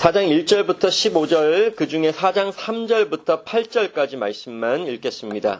4장 1절부터 15절, 그 중에 4장 3절부터 8절까지 말씀만 읽겠습니다.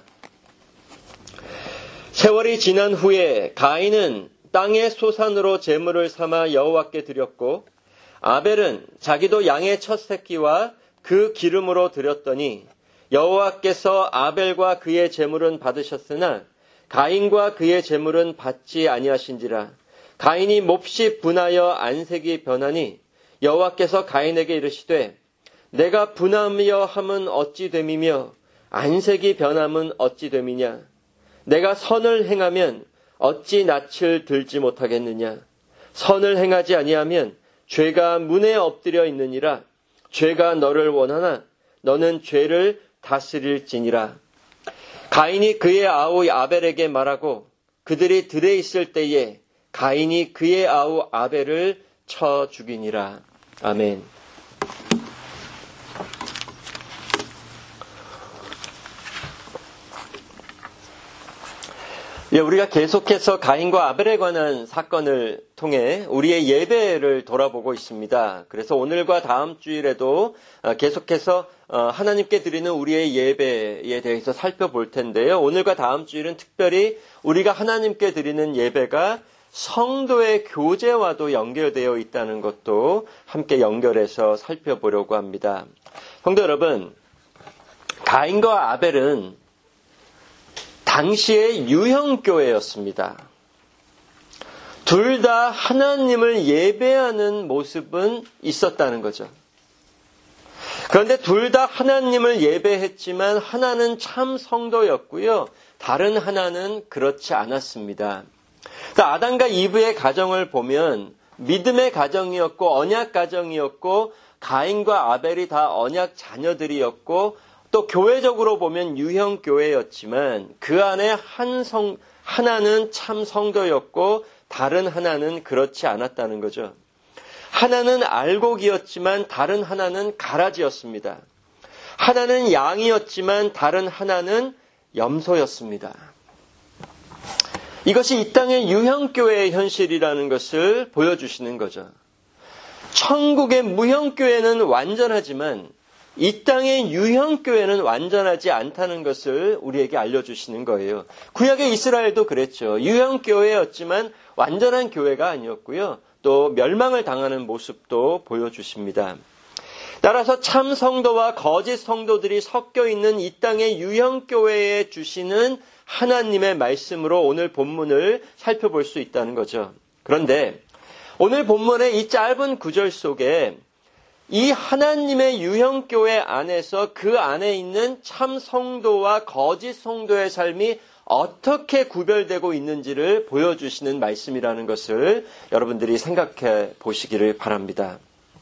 세월이 지난 후에 가인은 땅의 소산으로 제물을 삼아 여호와께 드렸고 아벨은 자기도 양의 첫 새끼와 그 기름으로 드렸더니 여호와께서 아벨과 그의 제물은 받으셨으나 가인과 그의 제물은 받지 아니하신지라. 가인이 몹시 분하여 안색이 변하니 여호와께서 가인에게 이르시되 내가 분하며 함은 어찌 됨이며 안색이 변함은 어찌 됨이냐. 내가 선을 행하면 어찌 낯을 들지 못하겠느냐. 선을 행하지 아니하면 죄가 문에 엎드려 있느니라. 죄가 너를 원하나 너는 죄를 다스릴지니라. 가인이 그의 아우 아벨에게 말하고 그들이 들에 있을 때에 가인이 그의 아우 아벨을 쳐 죽이니라. 아멘. 우리가 계속해서 가인과 아벨에 관한 사건을 통해 우리의 예배를 돌아보고 있습니다. 그래서 오늘과 다음 주일에도 계속해서 하나님께 드리는 우리의 예배에 대해서 살펴볼 텐데요. 오늘과 다음 주일은 특별히 우리가 하나님께 드리는 예배가 성도의 교제와도 연결되어 있다는 것도 함께 연결해서 살펴보려고 합니다. 성도 여러분, 가인과 아벨은 당시의 유형교회였습니다. 둘 다 하나님을 예배하는 모습은 있었다는 거죠. 그런데 둘 다 하나님을 예배했지만 하나는 참 성도였고요. 다른 하나는 그렇지 않았습니다. 아담과 이브의 가정을 보면 믿음의 가정이었고 언약 가정이었고 가인과 아벨이 다 언약 자녀들이었고 또 교회적으로 보면 유형 교회였지만 그 안에 하나는 참 성도였고 다른 하나는 그렇지 않았다는 거죠. 하나는 알곡이었지만 다른 하나는 가라지였습니다. 하나는 양이었지만 다른 하나는 염소였습니다. 이것이 이 땅의 유형교회의 현실이라는 것을 보여주시는 거죠. 천국의 무형교회는 완전하지만 이 땅의 유형교회는 완전하지 않다는 것을 우리에게 알려주시는 거예요. 구약의 이스라엘도 그랬죠. 유형교회였지만 완전한 교회가 아니었고요. 또 멸망을 당하는 모습도 보여주십니다. 따라서 참 성도와 거짓 성도들이 섞여 있는 이 땅의 유형교회에 주시는 하나님의 말씀으로 오늘 본문을 살펴볼 수 있다는 거죠. 그런데 오늘 본문의 이 짧은 구절 속에 이 하나님의 유형교회 안에서 그 안에 있는 참 성도와 거짓 성도의 삶이 어떻게 구별되고 있는지를 보여주시는 말씀이라는 것을 여러분들이 생각해 보시기를 바랍니다.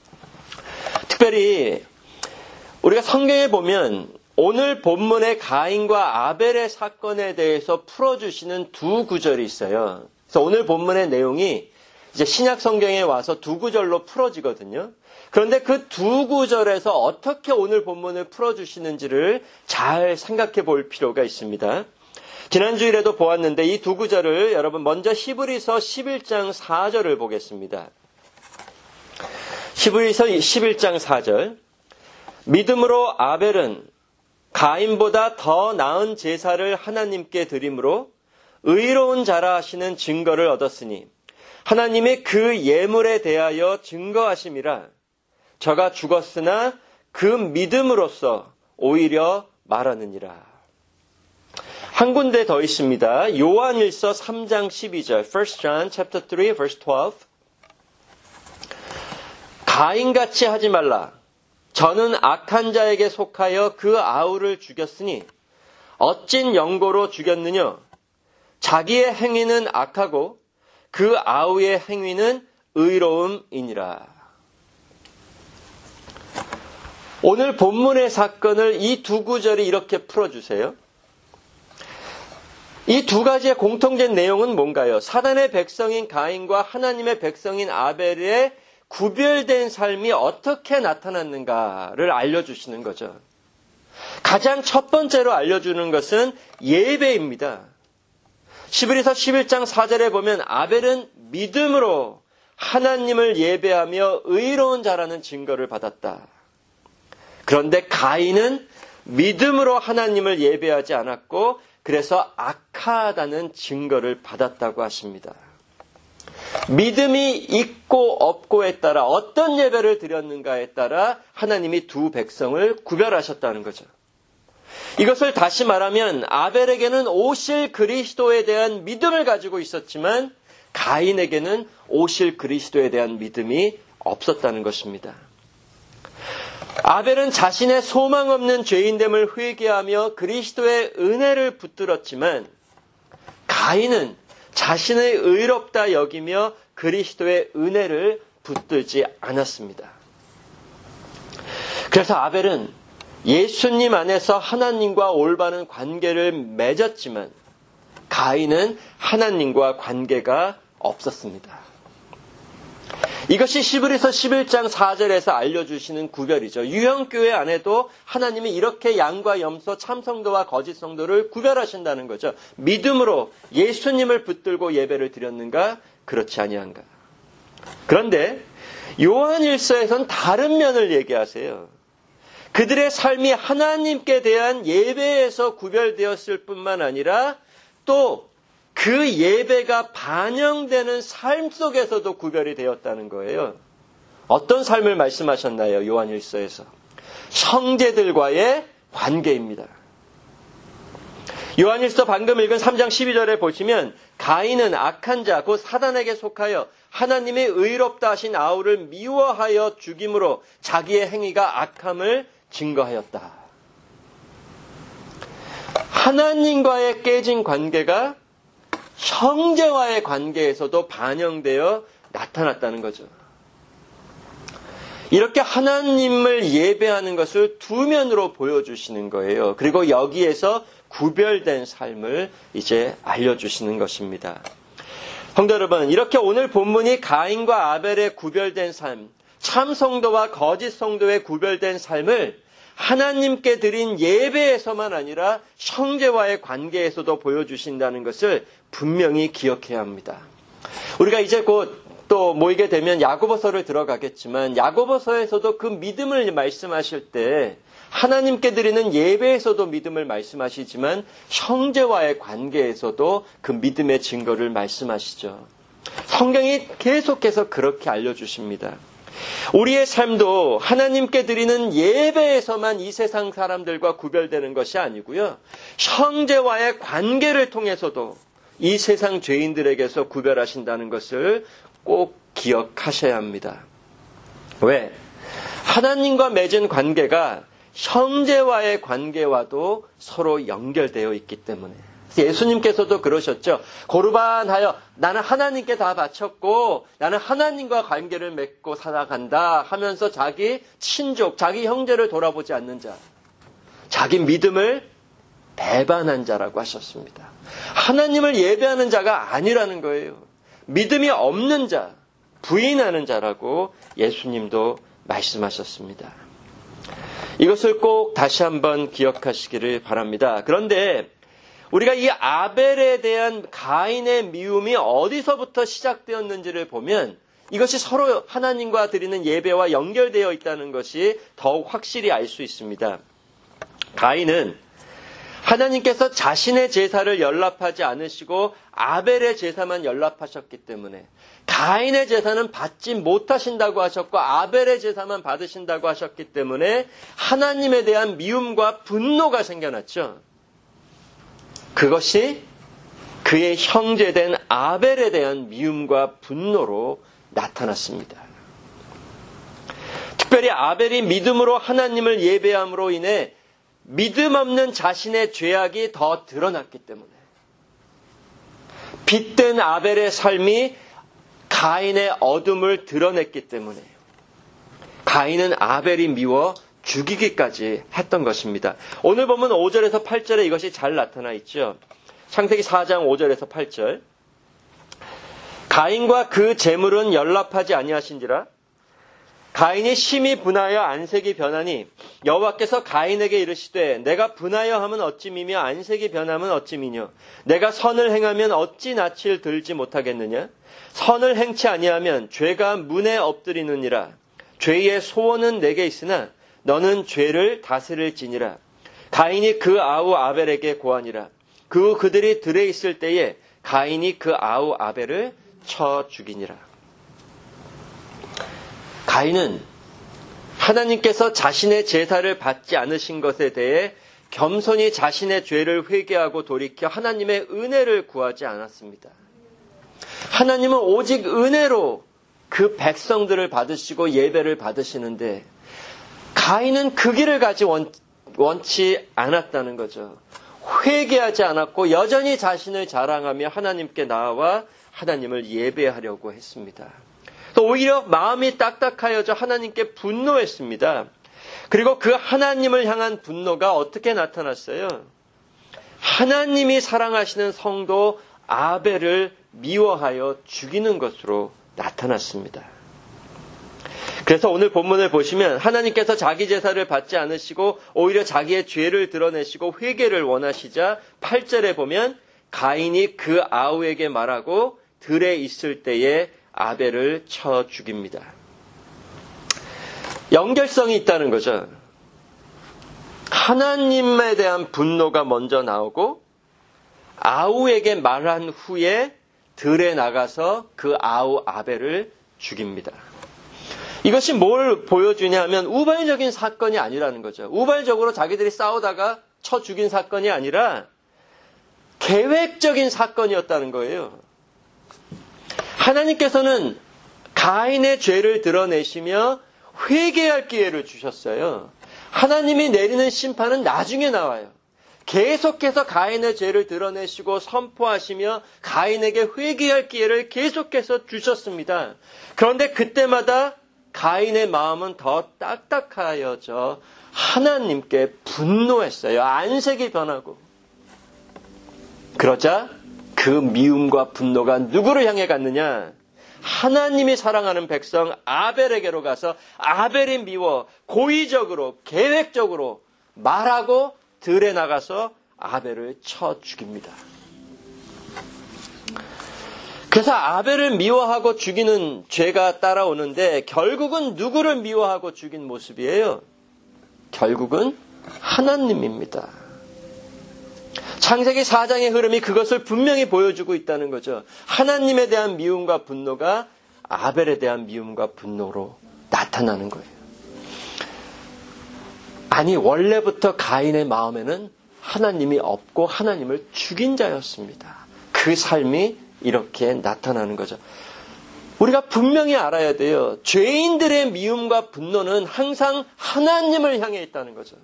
특별히 우리가 성경에 보면 오늘 본문의 가인과 아벨의 사건에 대해서 풀어주시는 두 구절이 있어요. 그래서 오늘 본문의 내용이 이제 신약 성경에 와서 두 구절로 풀어지거든요. 그런데 그 두 구절에서 어떻게 오늘 본문을 풀어주시는지를 잘 생각해 볼 필요가 있습니다. 지난주일에도 보았는데 이 두 구절을 여러분 먼저 히브리서 11장 4절을 보겠습니다. 히브리서 11장 4절. 믿음으로 아벨은 가인보다 더 나은 제사를 하나님께 드림으로 의로운 자라 하시는 증거를 얻었으니 하나님의 그 예물에 대하여 증거하심이라. 저가 죽었으나 그 믿음으로써 오히려 말하느니라. 한 군데 더 있습니다. 요한일서 3장 12절. 1 John chapter 3 verse 12. 가인같이 하지 말라. 저는 악한 자에게 속하여 그 아우를 죽였으니 어찐 영고로 죽였느냐. 자기의 행위는 악하고 그 아우의 행위는 의로움이니라. 오늘 본문의 사건을 이 두 구절이 이렇게 풀어주세요. 이 두 가지의 공통된 내용은 뭔가요? 사단의 백성인 가인과 하나님의 백성인 아벨의 구별된 삶이 어떻게 나타났는가를 알려주시는 거죠. 가장 첫 번째로 알려주는 것은 예배입니다. 히브리서 11장 4절에 보면 아벨은 믿음으로 하나님을 예배하며 의로운 자라는 증거를 받았다. 그런데 가인은 믿음으로 하나님을 예배하지 않았고 그래서 악하다는 증거를 받았다고 하십니다. 믿음이 있고 없고에 따라 어떤 예배를 드렸는가에 따라 하나님이 두 백성을 구별하셨다는 거죠. 이것을 다시 말하면 아벨에게는 오실 그리스도에 대한 믿음을 가지고 있었지만 가인에게는 오실 그리스도에 대한 믿음이 없었다는 것입니다. 아벨은 자신의 소망 없는 죄인됨을 회개하며 그리스도의 은혜를 붙들었지만 가인은 자신의 의롭다 여기며 그리스도의 은혜를 붙들지 않았습니다. 그래서 아벨은 예수님 안에서 하나님과 올바른 관계를 맺었지만 가인은 하나님과 관계가 없었습니다. 이것이 히브리서 11장 4절에서 알려주시는 구별이죠. 유형교회 안에도 하나님이 이렇게 양과 염소, 참성도와 거짓성도를 구별하신다는 거죠. 믿음으로 예수님을 붙들고 예배를 드렸는가? 그렇지 아니한가? 그런데 요한일서에선 다른 면을 얘기하세요. 그들의 삶이 하나님께 대한 예배에서 구별되었을 뿐만 아니라 또 그 예배가 반영되는 삶 속에서도 구별이 되었다는 거예요. 어떤 삶을 말씀하셨나요? 요한일서에서. 형제들과의 관계입니다. 요한일서 방금 읽은 3장 12절에 보시면 가인은 악한 자, 곧 사단에게 속하여 하나님의 의롭다 하신 아우를 미워하여 죽임으로 자기의 행위가 악함을 증거하였다. 하나님과의 깨진 관계가 형제와의 관계에서도 반영되어 나타났다는 거죠. 이렇게 하나님을 예배하는 것을 두 면으로 보여주시는 거예요. 그리고 여기에서 구별된 삶을 이제 알려주시는 것입니다. 성도 여러분, 이렇게 오늘 본문이 가인과 아벨의 구별된 삶, 참 성도와 거짓 성도의 구별된 삶을 하나님께 드린 예배에서만 아니라 형제와의 관계에서도 보여주신다는 것을 분명히 기억해야 합니다. 우리가 이제 곧 또 모이게 되면 야고보서를 들어가겠지만 야고보서에서도 그 믿음을 말씀하실 때 하나님께 드리는 예배에서도 믿음을 말씀하시지만 형제와의 관계에서도 그 믿음의 증거를 말씀하시죠. 성경이 계속해서 그렇게 알려주십니다. 우리의 삶도 하나님께 드리는 예배에서만 이 세상 사람들과 구별되는 것이 아니고요. 형제와의 관계를 통해서도 이 세상 죄인들에게서 구별하신다는 것을 꼭 기억하셔야 합니다. 왜? 하나님과 맺은 관계가 형제와의 관계와도 서로 연결되어 있기 때문에. 예수님께서도 그러셨죠. 고르반하여 나는 하나님께 다 바쳤고 나는 하나님과 관계를 맺고 살아간다 하면서 자기 친족, 자기 형제를 돌아보지 않는 자, 자기 믿음을 배반한 자라고 하셨습니다. 하나님을 예배하는 자가 아니라는 거예요. 믿음이 없는 자, 부인하는 자라고 예수님도 말씀하셨습니다. 이것을 꼭 다시 한번 기억하시기를 바랍니다. 그런데 우리가 이 아벨에 대한 가인의 미움이 어디서부터 시작되었는지를 보면 이것이 서로 하나님과 드리는 예배와 연결되어 있다는 것이 더욱 확실히 알 수 있습니다. 가인은 하나님께서 자신의 제사를 연락하지 않으시고 아벨의 제사만 연락하셨기 때문에 가인의 제사는 받지 못하신다고 하셨고 아벨의 제사만 받으신다고 하셨기 때문에 하나님에 대한 미움과 분노가 생겨났죠. 그것이 그의 형제된 아벨에 대한 미움과 분노로 나타났습니다. 특별히 아벨이 믿음으로 하나님을 예배함으로 인해 믿음 없는 자신의 죄악이 더 드러났기 때문에 빛된 아벨의 삶이 가인의 어둠을 드러냈기 때문에 가인은 아벨이 미워 죽이기까지 했던 것입니다. 오늘 보면 5절에서 8절에 이것이 잘 나타나 있죠. 창세기 4장 5절에서 8절. 가인과 그 재물은 연락하지 아니하신지라 가인이 심히 분하여 안색이 변하니 여호와께서 가인에게 이르시되 내가 분하여 함은 어찌미며 안색이 변함은 어찌미뇨 내가 선을 행하면 어찌 낯을 들지 못하겠느냐 선을 행치 아니하면 죄가 문에 엎드리느니라 죄의 소원은 내게 있으나 너는 죄를 다스릴지니라 가인이 그 아우 아벨에게 고하니라 그 후 그들이 들에 있을 때에 가인이 그 아우 아벨을 쳐 죽이니라. 가인은 하나님께서 자신의 제사를 받지 않으신 것에 대해 겸손히 자신의 죄를 회개하고 돌이켜 하나님의 은혜를 구하지 않았습니다. 하나님은 오직 은혜로 그 백성들을 받으시고 예배를 받으시는데 가인은 그 길을 가지 원치 않았다는 거죠. 회개하지 않았고 여전히 자신을 자랑하며 하나님께 나아와 하나님을 예배하려고 했습니다. 또 오히려 마음이 딱딱하여져 하나님께 분노했습니다. 그리고 그 하나님을 향한 분노가 어떻게 나타났어요? 하나님이 사랑하시는 성도 아벨을 미워하여 죽이는 것으로 나타났습니다. 그래서 오늘 본문을 보시면 하나님께서 자기 제사를 받지 않으시고 오히려 자기의 죄를 드러내시고 회개를 원하시자 8절에 보면 가인이 그 아우에게 말하고 들에 있을 때에 아벨을 쳐 죽입니다. 연결성이 있다는 거죠. 하나님에 대한 분노가 먼저 나오고 아우에게 말한 후에 들에 나가서 그 아우 아벨을 죽입니다. 이것이 뭘 보여주냐 하면 우발적인 사건이 아니라는 거죠. 우발적으로 자기들이 싸우다가 쳐 죽인 사건이 아니라 계획적인 사건이었다는 거예요. 하나님께서는 가인의 죄를 드러내시며 회개할 기회를 주셨어요. 하나님이 내리는 심판은 나중에 나와요. 계속해서 가인의 죄를 드러내시고 선포하시며 가인에게 회개할 기회를 계속해서 주셨습니다. 그런데 그때마다 가인의 마음은 더 딱딱하여져 하나님께 분노했어요. 안색이 변하고. 그러자 그 미움과 분노가 누구를 향해 갔느냐? 하나님이 사랑하는 백성 아벨에게로 가서 아벨이 미워 고의적으로 계획적으로 말하고 들에 나가서 아벨을 쳐 죽입니다. 그래서 아벨을 미워하고 죽이는 죄가 따라오는데 결국은 누구를 미워하고 죽인 모습이에요? 결국은 하나님입니다. 창세기 4장의 흐름이 그것을 분명히 보여주고 있다는 거죠. 하나님에 대한 미움과 분노가 아벨에 대한 미움과 분노로 나타나는 거예요. 아니 원래부터 가인의 마음에는 하나님이 없고 하나님을 죽인 자였습니다. 그 삶이 이렇게 나타나는 거죠. 우리가 분명히 알아야 돼요. 죄인들의 미움과 분노는 항상 하나님을 향해 있다는 거죠.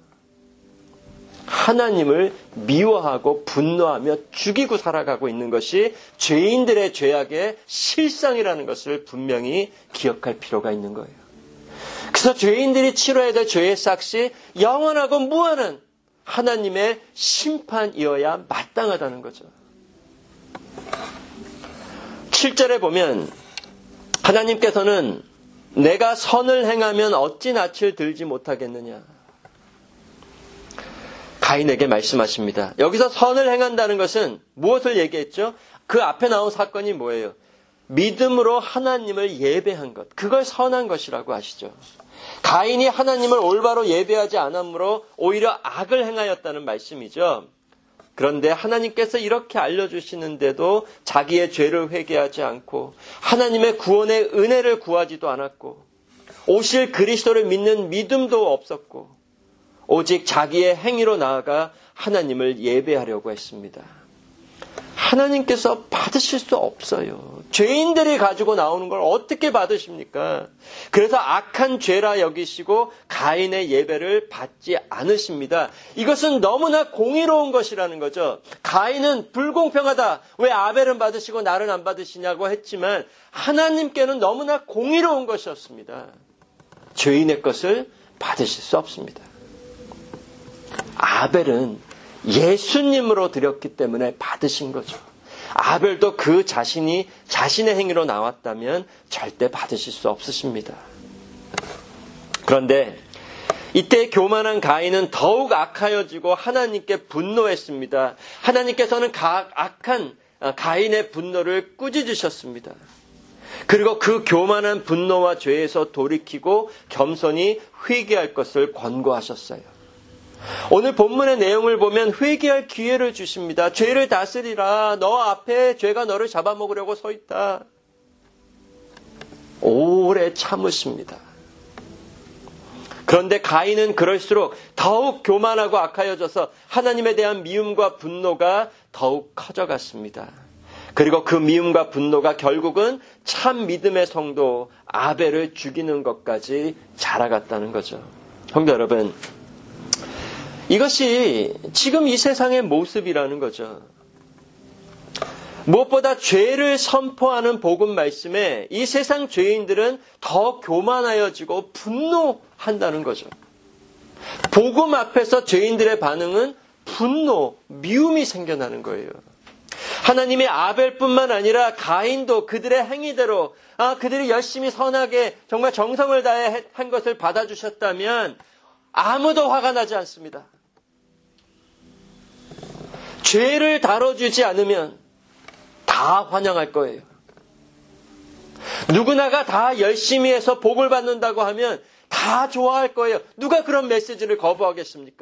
하나님을 미워하고 분노하며 죽이고 살아가고 있는 것이 죄인들의 죄악의 실상이라는 것을 분명히 기억할 필요가 있는 거예요. 그래서 죄인들이 치러야 될 죄의 삭시 영원하고 무한한 하나님의 심판이어야 마땅하다는 거죠. 7절에 보면 하나님께서는 내가 선을 행하면 어찌 낯을 들지 못하겠느냐. 가인에게 말씀하십니다. 여기서 선을 행한다는 것은 무엇을 얘기했죠? 그 앞에 나온 사건이 뭐예요? 믿음으로 하나님을 예배한 것. 그걸 선한 것이라고 하시죠. 가인이 하나님을 올바로 예배하지 않으므로 오히려 악을 행하였다는 말씀이죠. 그런데 하나님께서 이렇게 알려주시는데도 자기의 죄를 회개하지 않고 하나님의 구원의 은혜를 구하지도 않았고 오실 그리스도를 믿는 믿음도 없었고 오직 자기의 행위로 나아가 하나님을 예배하려고 했습니다. 하나님께서 받으실 수 없어요. 죄인들이 가지고 나오는 걸 어떻게 받으십니까? 그래서 악한 죄라 여기시고 가인의 예배를 받지 않으십니다. 이것은 너무나 공의로운 것이라는 거죠. 가인은 불공평하다. 왜 아벨은 받으시고 나는 안 받으시냐고 했지만 하나님께는 너무나 공의로운 것이었습니다. 죄인의 것을 받으실 수 없습니다. 아벨은 예수님으로 드렸기 때문에 받으신 거죠. 아벨도 그 자신이 자신의 행위로 나왔다면 절대 받으실 수 없으십니다. 그런데 이때 교만한 가인은 더욱 악하여지고 하나님께 분노했습니다. 하나님께서는 악한 가인의 분노를 꾸짖으셨습니다. 그리고 그 교만한 분노와 죄에서 돌이키고 겸손히 회개할 것을 권고하셨어요. 오늘 본문의 내용을 보면 회개할 기회를 주십니다. 죄를 다스리라. 너 앞에 죄가 너를 잡아먹으려고 서 있다. 오래 참으십니다. 그런데 가인은 그럴수록 더욱 교만하고 악하여져서 하나님에 대한 미움과 분노가 더욱 커져갔습니다. 그리고 그 미움과 분노가 결국은 참 믿음의 성도 아벨을 죽이는 것까지 자라갔다는 거죠. 성도 여러분, 이것이 지금 이 세상의 모습이라는 거죠. 무엇보다 죄를 선포하는 복음 말씀에 이 세상 죄인들은 더 교만하여지고 분노한다는 거죠. 복음 앞에서 죄인들의 반응은 분노, 미움이 생겨나는 거예요. 하나님이 아벨뿐만 아니라 가인도 그들의 행위대로 그들이 열심히 선하게 정말 정성을 다해 한 것을 받아주셨다면 아무도 화가 나지 않습니다. 죄를 다뤄주지 않으면 다 환영할 거예요. 누구나가 다 열심히 해서 복을 받는다고 하면 다 좋아할 거예요. 누가 그런 메시지를 거부하겠습니까?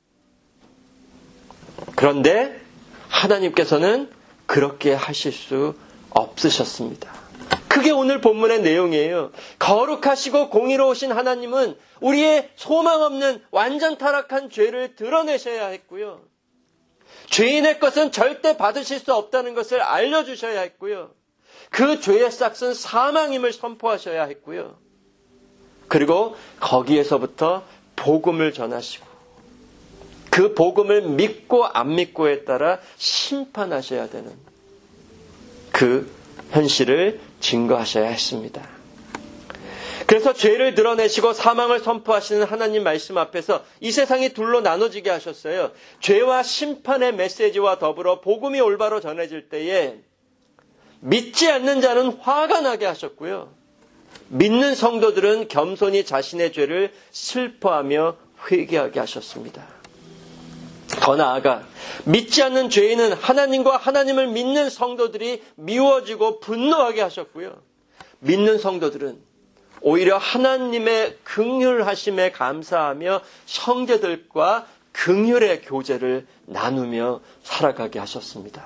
그런데 하나님께서는 그렇게 하실 수 없으셨습니다. 그게 오늘 본문의 내용이에요. 거룩하시고 공의로우신 하나님은 우리의 소망 없는 완전 타락한 죄를 드러내셔야 했고요. 죄인의 것은 절대 받으실 수 없다는 것을 알려주셔야 했고요. 그 죄의 싹은 사망임을 선포하셔야 했고요. 그리고 거기에서부터 복음을 전하시고 그 복음을 믿고 안 믿고에 따라 심판하셔야 되는 그 현실을 증거하셔야 했습니다. 그래서 죄를 드러내시고 사망을 선포하시는 하나님 말씀 앞에서 이 세상이 둘로 나눠지게 하셨어요. 죄와 심판의 메시지와 더불어 복음이 올바로 전해질 때에 믿지 않는 자는 화가 나게 하셨고요. 믿는 성도들은 겸손히 자신의 죄를 슬퍼하며 회개하게 하셨습니다. 더 나아가 믿지 않는 죄인은 하나님과 하나님을 믿는 성도들이 미워지고 분노하게 하셨고요. 믿는 성도들은 오히려 하나님의 긍휼하심에 감사하며 형제들과 긍휼의 교제를 나누며 살아가게 하셨습니다.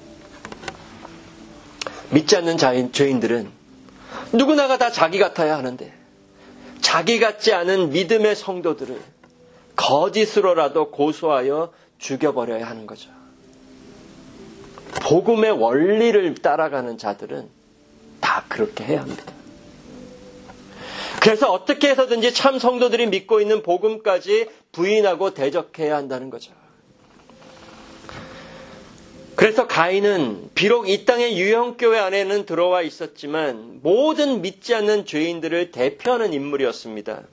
믿지 않는 죄인들은 누구나가 다 자기 같아야 하는데 자기 같지 않은 믿음의 성도들을 거짓으로라도 고소하여 죽여버려야 하는 거죠. 복음의 원리를 따라가는 자들은 다 그렇게 해야 합니다. 그래서 어떻게 해서든지 참 성도들이 믿고 있는 복음까지 부인하고 대적해야 한다는 거죠. 그래서 가인은 비록 이 땅의 유형교회 안에는 들어와 있었지만 모든 믿지 않는 죄인들을 대표하는 인물이었습니다.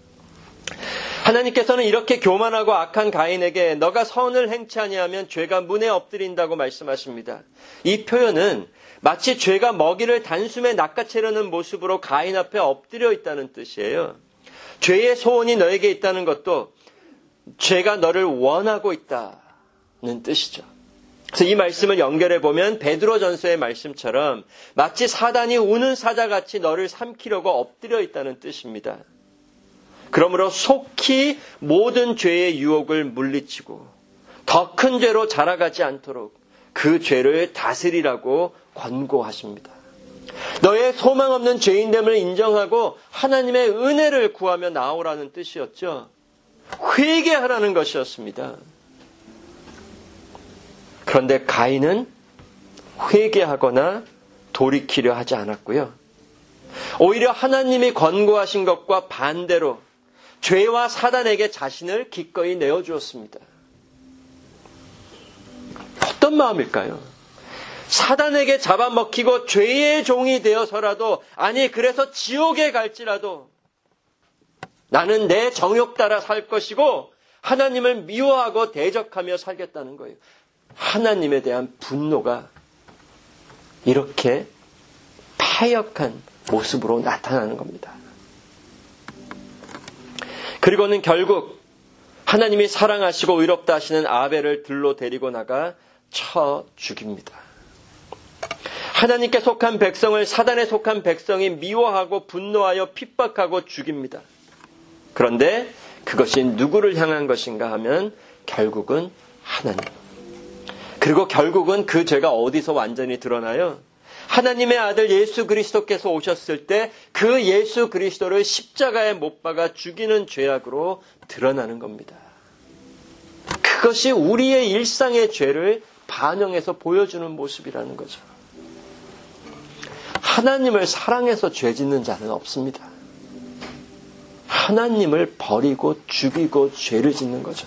하나님께서는 이렇게 교만하고 악한 가인에게 너가 선을 행치 아니하면 죄가 문에 엎드린다고 말씀하십니다. 이 표현은 마치 죄가 먹이를 단숨에 낚아채려는 모습으로 가인 앞에 엎드려 있다는 뜻이에요. 죄의 소원이 너에게 있다는 것도 죄가 너를 원하고 있다는 뜻이죠. 그래서 이 말씀을 연결해 보면 베드로전서의 말씀처럼 마치 사단이 우는 사자같이 너를 삼키려고 엎드려 있다는 뜻입니다. 그러므로 속히 모든 죄의 유혹을 물리치고 더 큰 죄로 자라가지 않도록 그 죄를 다스리라고 권고하십니다. 너의 소망 없는 죄인됨을 인정하고 하나님의 은혜를 구하며 나오라는 뜻이었죠. 회개하라는 것이었습니다. 그런데 가인은 회개하거나 돌이키려 하지 않았고요. 오히려 하나님이 권고하신 것과 반대로 죄와 사단에게 자신을 기꺼이 내어주었습니다. 어떤 마음일까요? 사단에게 잡아먹히고 죄의 종이 되어서라도, 아니 그래서 지옥에 갈지라도 나는 내 정욕 따라 살 것이고 하나님을 미워하고 대적하며 살겠다는 거예요. 하나님에 대한 분노가 이렇게 패역한 모습으로 나타나는 겁니다. 그리고는 결국 하나님이 사랑하시고 의롭다 하시는 아벨을 들로 데리고 나가 쳐 죽입니다. 하나님께 속한 백성을 사단에 속한 백성이 미워하고 분노하여 핍박하고 죽입니다. 그런데 그것이 누구를 향한 것인가 하면 결국은 하나님. 그리고 결국은 그 죄가 어디서 완전히 드러나요? 하나님의 아들 예수 그리스도께서 오셨을 때 그 예수 그리스도를 십자가에 못 박아 죽이는 죄악으로 드러나는 겁니다. 그것이 우리의 일상의 죄를 반영해서 보여주는 모습이라는 거죠. 하나님을 사랑해서 죄 짓는 자는 없습니다. 하나님을 버리고 죽이고 죄를 짓는 거죠.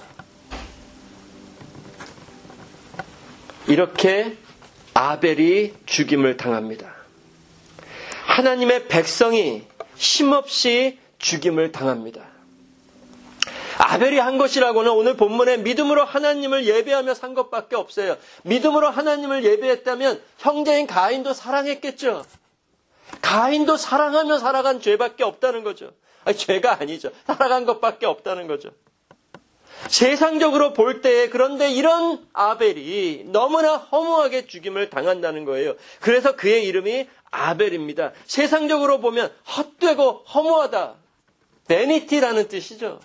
이렇게 아벨이 죽임을 당합니다. 하나님의 백성이 힘없이 죽임을 당합니다. 아벨이 한 것이라고는 오늘 본문에 믿음으로 하나님을 예배하며 산 것밖에 없어요. 믿음으로 하나님을 예배했다면 형제인 가인도 사랑했겠죠. 가인도 사랑하며 살아간 죄밖에 없다는 거죠. 죄가 아니죠. 살아간 것밖에 없다는 거죠. 세상적으로 볼 때에 그런데 이런 아벨이 너무나 허무하게 죽임을 당한다는 거예요. 그래서 그의 이름이 아벨입니다. 세상적으로 보면 헛되고 허무하다. 베니티라는 뜻이죠.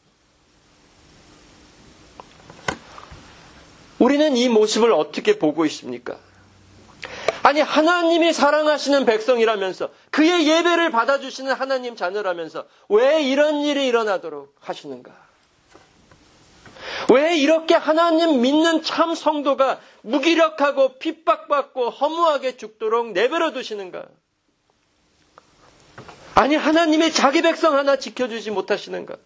우리는 이 모습을 어떻게 보고 있습니까? 아니 하나님이 사랑하시는 백성이라면서 그의 예배를 받아주시는 하나님 자녀라면서 왜 이런 일이 일어나도록 하시는가? 왜 이렇게 하나님 믿는 참 성도가 무기력하고 핍박받고 허무하게 죽도록 내버려 두시는가? 아니 하나님이 자기 백성 하나 지켜주지 못하시는가?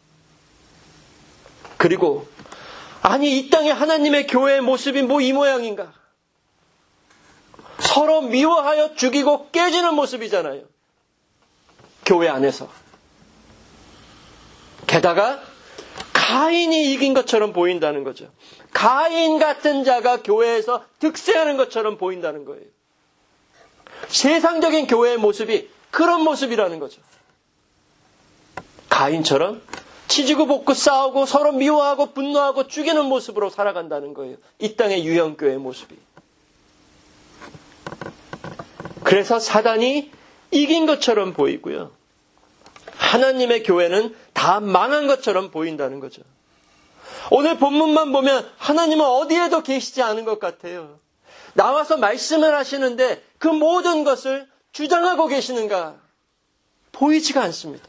그리고 아니 이 땅에 하나님의 교회의 모습이 뭐 이 모양인가? 서로 미워하여 죽이고 깨지는 모습이잖아요. 교회 안에서. 게다가 가인이 이긴 것처럼 보인다는 거죠. 가인 같은 자가 교회에서 득세하는 것처럼 보인다는 거예요. 세상적인 교회의 모습이 그런 모습이라는 거죠. 가인처럼 치지고 볶고 싸우고 서로 미워하고 분노하고 죽이는 모습으로 살아간다는 거예요. 이 땅의 유형교회의 모습이. 그래서 사단이 이긴 것처럼 보이고요. 하나님의 교회는 다 망한 것처럼 보인다는 거죠. 오늘 본문만 보면 하나님은 어디에도 계시지 않은 것 같아요. 나와서 말씀을 하시는데 그 모든 것을 주장하고 계시는가? 보이지가 않습니다.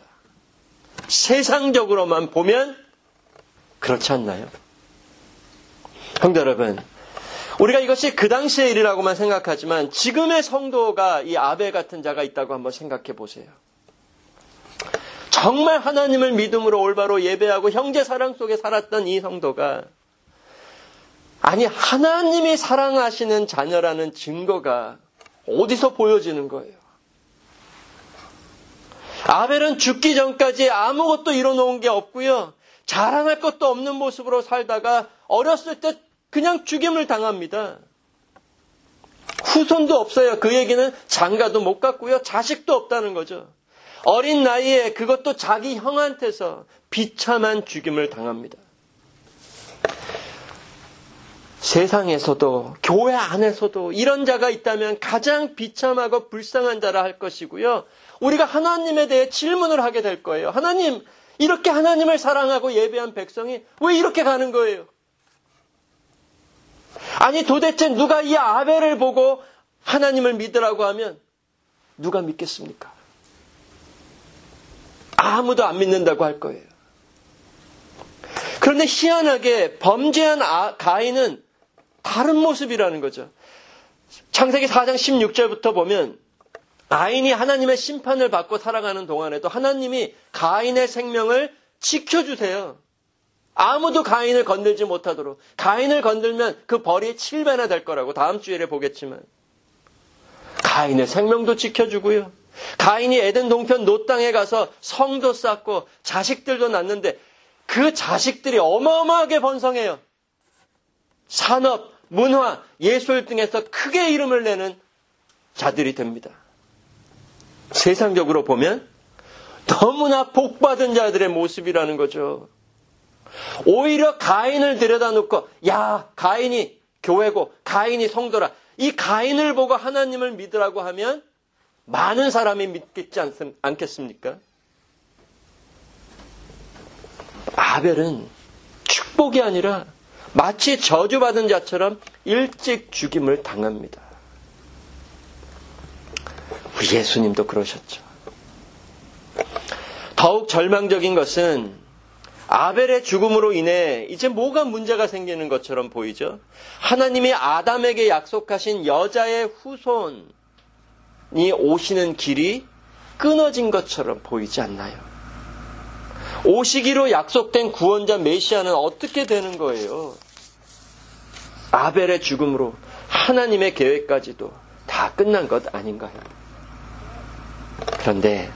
세상적으로만 보면 그렇지 않나요? 성도 여러분, 우리가 이것이 그 당시의 일이라고만 생각하지만 지금의 성도가 이 아벨 같은 자가 있다고 한번 생각해 보세요. 정말 하나님을 믿음으로 올바로 예배하고 형제 사랑 속에 살았던 이 성도가 아니 하나님이 사랑하시는 자녀라는 증거가 어디서 보여지는 거예요? 아벨은 죽기 전까지 아무것도 이뤄놓은 게 없고요. 자랑할 것도 없는 모습으로 살다가 어렸을 때 그냥 죽임을 당합니다. 후손도 없어요. 그에게는 장가도 못 갔고요. 자식도 없다는 거죠. 어린 나이에 그것도 자기 형한테서 비참한 죽임을 당합니다. 세상에서도 교회 안에서도 이런 자가 있다면 가장 비참하고 불쌍한 자라 할 것이고요. 우리가 하나님에 대해 질문을 하게 될 거예요. 하나님, 이렇게 하나님을 사랑하고 예배한 백성이 왜 이렇게 가는 거예요? 아니 도대체 누가 이 아벨을 보고 하나님을 믿으라고 하면 누가 믿겠습니까? 아무도 안 믿는다고 할 거예요. 그런데 희한하게 범죄한 가인은 다른 모습이라는 거죠. 창세기 4장 16절부터 보면 가인이 하나님의 심판을 받고 살아가는 동안에도 하나님이 가인의 생명을 지켜주세요. 아무도 가인을 건들지 못하도록. 가인을 건들면 그 벌이 7배나 될 거라고 다음 주일에 보겠지만 가인의 생명도 지켜주고요. 가인이 에덴 동편 놋 땅에 가서 성도 쌓고 자식들도 낳는데 그 자식들이 어마어마하게 번성해요. 산업, 문화, 예술 등에서 크게 이름을 내는 자들이 됩니다. 세상적으로 보면 너무나 복받은 자들의 모습이라는 거죠. 오히려 가인을 들여다 놓고 야, 가인이 교회고 가인이 성도라. 이 가인을 보고 하나님을 믿으라고 하면 많은 사람이 믿겠지 않겠습니까? 아벨은 축복이 아니라 마치 저주받은 자처럼 일찍 죽임을 당합니다. 우리 예수님도 그러셨죠. 더욱 절망적인 것은 아벨의 죽음으로 인해 이제 뭐가 문제가 생기는 것처럼 보이죠. 하나님이 아담에게 약속하신 여자의 후손이 오시는 길이 끊어진 것처럼 보이지 않나요? 오시기로 약속된 구원자 메시아는 어떻게 되는 거예요? 아벨의 죽음으로 하나님의 계획까지도 다 끝난 것 아닌가요? 그런데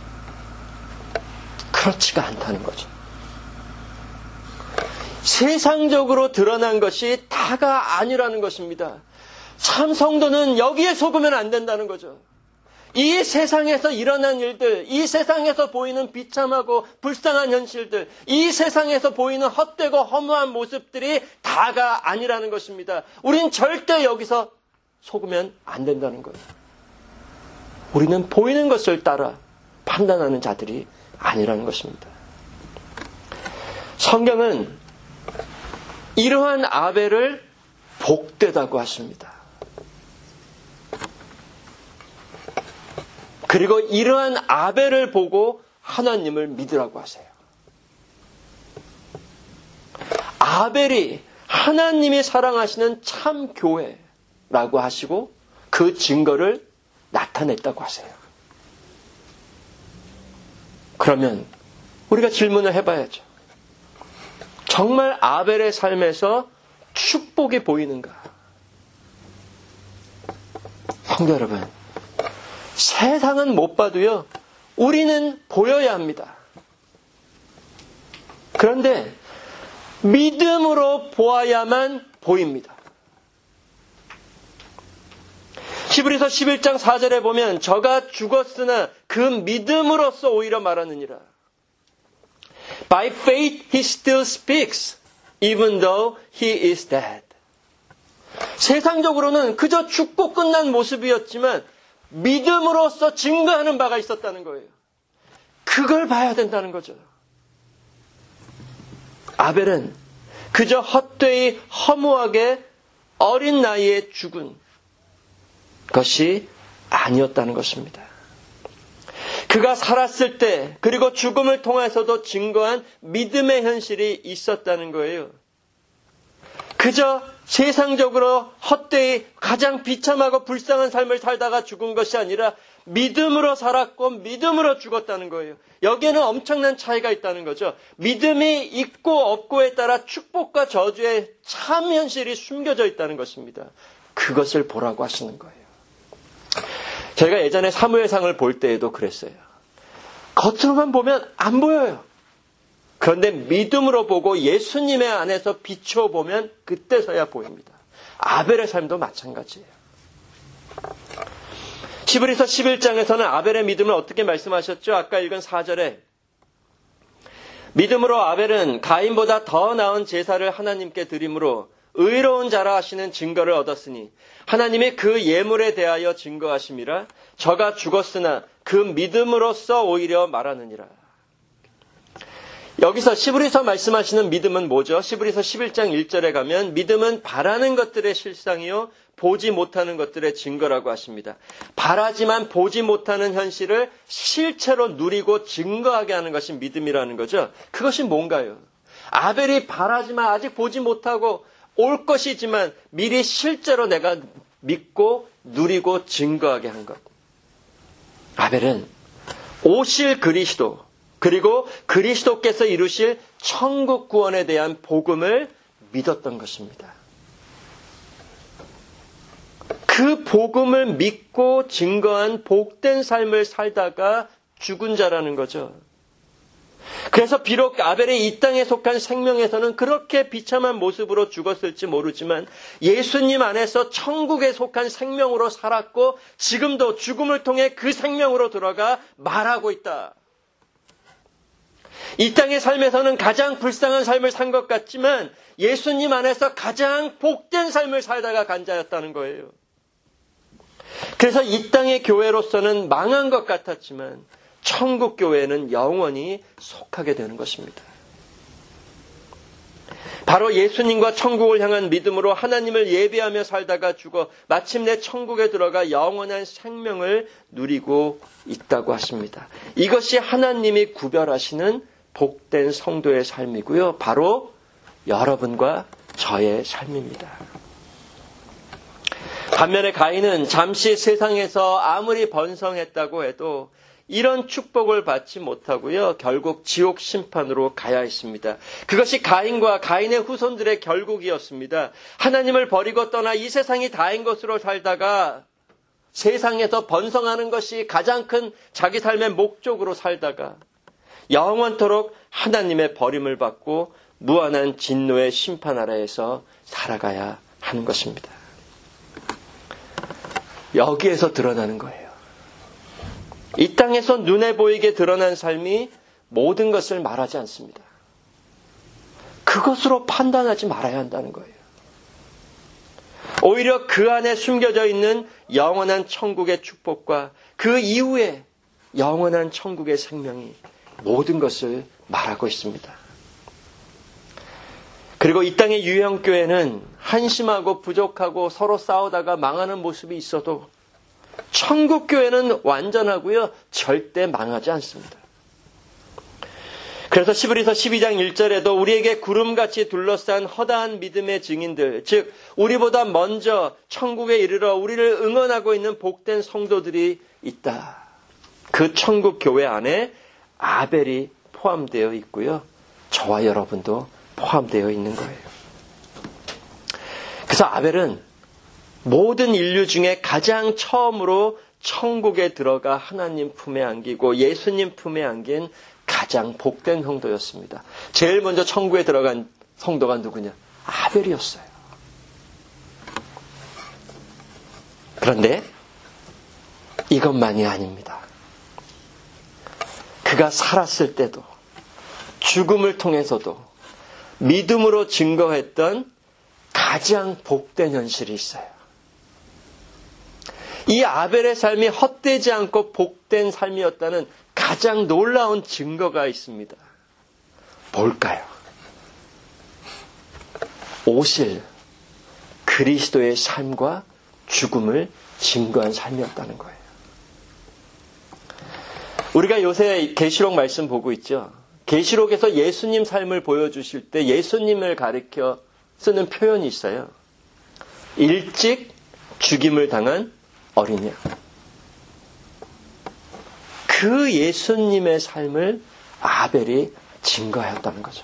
그렇지가 않다는 거죠. 세상적으로 드러난 것이 다가 아니라는 것입니다. 참 성도는 여기에 속으면 안 된다는 거죠. 이 세상에서 일어난 일들, 이 세상에서 보이는 비참하고 불쌍한 현실들, 이 세상에서 보이는 헛되고 허무한 모습들이 다가 아니라는 것입니다. 우린 절대 여기서 속으면 안 된다는 거예요. 우리는 보이는 것을 따라 판단하는 자들이 아니라는 것입니다. 성경은 이러한 아벨을 복되다고 하십니다. 그리고 이러한 아벨을 보고 하나님을 믿으라고 하세요. 아벨이 하나님이 사랑하시는 참 교회라고 하시고 그 증거를 나타냈다고 하세요. 그러면 우리가 질문을 해봐야죠. 정말 아벨의 삶에서 축복이 보이는가? 성도 여러분, 세상은 못 봐도요, 우리는 보여야 합니다. 그런데 믿음으로 보아야만 보입니다. 히브리서 11장 4절에 보면 저가 죽었으나 그 믿음으로써 오히려 말하느니라. By faith he still speaks, even though he is dead. 세상적으로는 그저 죽고 끝난 모습이었지만 믿음으로써 증거하는 바가 있었다는 거예요. 그걸 봐야 된다는 거죠. 아벨은 그저 헛되이 허무하게 어린 나이에 죽은 것이 아니었다는 것입니다. 그가 살았을 때 그리고 죽음을 통해서도 증거한 믿음의 현실이 있었다는 거예요. 그저 세상적으로 헛되이 가장 비참하고 불쌍한 삶을 살다가 죽은 것이 아니라 믿음으로 살았고 믿음으로 죽었다는 거예요. 여기에는 엄청난 차이가 있다는 거죠. 믿음이 있고 없고에 따라 축복과 저주의 참 현실이 숨겨져 있다는 것입니다. 그것을 보라고 하시는 거예요. 저희가 예전에 사무엘상을 볼 때에도 그랬어요. 겉으로만 보면 안 보여요. 그런데 믿음으로 보고 예수님의 안에서 비춰보면 그때서야 보입니다. 아벨의 삶도 마찬가지예요. 히브리서 11장에서는 아벨의 믿음을 어떻게 말씀하셨죠? 아까 읽은 4절에 믿음으로 아벨은 가인보다 더 나은 제사를 하나님께 드림으로 의로운 자라 하시는 증거를 얻었으니 하나님이 그 예물에 대하여 증거하심이라. 저가 죽었으나 그 믿음으로써 오히려 말하느니라. 여기서 히브리서 말씀하시는 믿음은 뭐죠? 히브리서 11장 1절에 가면 믿음은 바라는 것들의 실상이요 보지 못하는 것들의 증거라고 하십니다. 바라지만 보지 못하는 현실을 실체로 누리고 증거하게 하는 것이 믿음이라는 거죠. 그것이 뭔가요? 아벨이 바라지만 아직 보지 못하고 올 것이지만 미리 실제로 내가 믿고 누리고 증거하게 한 것. 아벨은 오실 그리스도 그리고 그리스도께서 이루실 천국 구원에 대한 복음을 믿었던 것입니다. 그 복음을 믿고 증거한 복된 삶을 살다가 죽은 자라는 거죠. 그래서 비록 아벨이 이 땅에 속한 생명에서는 그렇게 비참한 모습으로 죽었을지 모르지만 예수님 안에서 천국에 속한 생명으로 살았고 지금도 죽음을 통해 그 생명으로 들어가 말하고 있다. 이 땅의 삶에서는 가장 불쌍한 삶을 산 것 같지만 예수님 안에서 가장 복된 삶을 살다가 간 자였다는 거예요. 그래서 이 땅의 교회로서는 망한 것 같았지만 천국 교회는 영원히 속하게 되는 것입니다. 바로 예수님과 천국을 향한 믿음으로 하나님을 예배하며 살다가 죽어 마침내 천국에 들어가 영원한 생명을 누리고 있다고 하십니다. 이것이 하나님이 구별하시는 복된 성도의 삶이고요. 바로 여러분과 저의 삶입니다. 반면에 가인은 잠시 세상에서 아무리 번성했다고 해도 이런 축복을 받지 못하고요. 결국 지옥 심판으로 가야 했습니다. 그것이 가인과 가인의 후손들의 결국이었습니다. 하나님을 버리고 떠나 이 세상이 다인 것으로 살다가 세상에서 번성하는 것이 가장 큰 자기 삶의 목적으로 살다가 영원토록 하나님의 버림을 받고 무한한 진노의 심판 아래에서 살아가야 하는 것입니다. 여기에서 드러나는 거예요. 이 땅에서 눈에 보이게 드러난 삶이 모든 것을 말하지 않습니다. 그것으로 판단하지 말아야 한다는 거예요. 오히려 그 안에 숨겨져 있는 영원한 천국의 축복과 그 이후에 영원한 천국의 생명이 모든 것을 말하고 있습니다. 그리고 이 땅의 유형교회는 한심하고 부족하고 서로 싸우다가 망하는 모습이 있어도 천국교회는 완전하고요. 절대 망하지 않습니다. 그래서 시브리서 12장 1절에도 우리에게 구름같이 둘러싼 허다한 믿음의 증인들, 즉 우리보다 먼저 천국에 이르러 우리를 응원하고 있는 복된 성도들이 있다. 그 천국교회 안에 아벨이 포함되어 있고요. 저와 여러분도 포함되어 있는 거예요. 그래서 아벨은 모든 인류 중에 가장 처음으로 천국에 들어가 하나님 품에 안기고 예수님 품에 안긴 가장 복된 성도였습니다. 제일 먼저 천국에 들어간 성도가 누구냐? 아벨이었어요. 그런데 이것만이 아닙니다. 그가 살았을 때도 죽음을 통해서도 믿음으로 증거했던 가장 복된 현실이 있어요. 이 아벨의 삶이 헛되지 않고 복된 삶이었다는 가장 놀라운 증거가 있습니다. 뭘까요? 오실 그리스도의 삶과 죽음을 증거한 삶이었다는 거예요. 우리가 요새 계시록 말씀 보고 있죠. 계시록에서 예수님 삶을 보여주실 때 예수님을 가리켜 쓰는 표현이 있어요. 일찍 죽임을 당한 어린 양. 그 예수님의 삶을 아벨이 증거하였다는 거죠.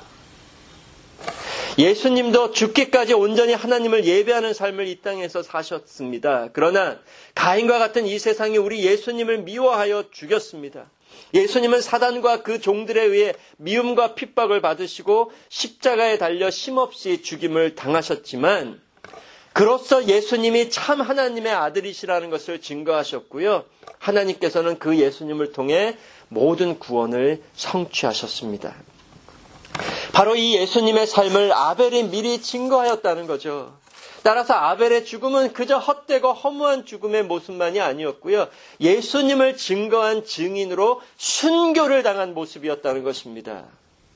예수님도 죽기까지 온전히 하나님을 예배하는 삶을 이 땅에서 사셨습니다. 그러나 가인과 같은 이 세상이 우리 예수님을 미워하여 죽였습니다. 예수님은 사단과 그 종들에 의해 미움과 핍박을 받으시고 십자가에 달려 쉼없이 죽임을 당하셨지만 그로써 예수님이 참 하나님의 아들이시라는 것을 증거하셨고요. 하나님께서는 그 예수님을 통해 모든 구원을 성취하셨습니다. 바로 이 예수님의 삶을 아벨이 미리 증거하였다는 거죠. 따라서 아벨의 죽음은 그저 헛되고 허무한 죽음의 모습만이 아니었고요. 예수님을 증거한 증인으로 순교를 당한 모습이었다는 것입니다.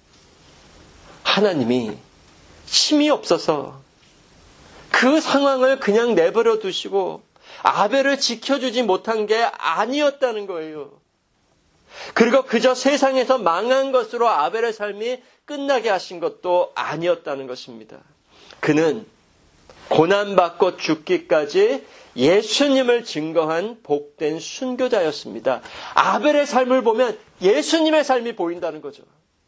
하나님이 힘이 없어서 그 상황을 그냥 내버려 두시고 아벨을 지켜주지 못한 게 아니었다는 거예요. 그리고 그저 세상에서 망한 것으로 아벨의 삶이 끝나게 하신 것도 아니었다는 것입니다. 그는 고난받고 죽기까지 예수님을 증거한 복된 순교자였습니다. 아벨의 삶을 보면 예수님의 삶이 보인다는 거죠.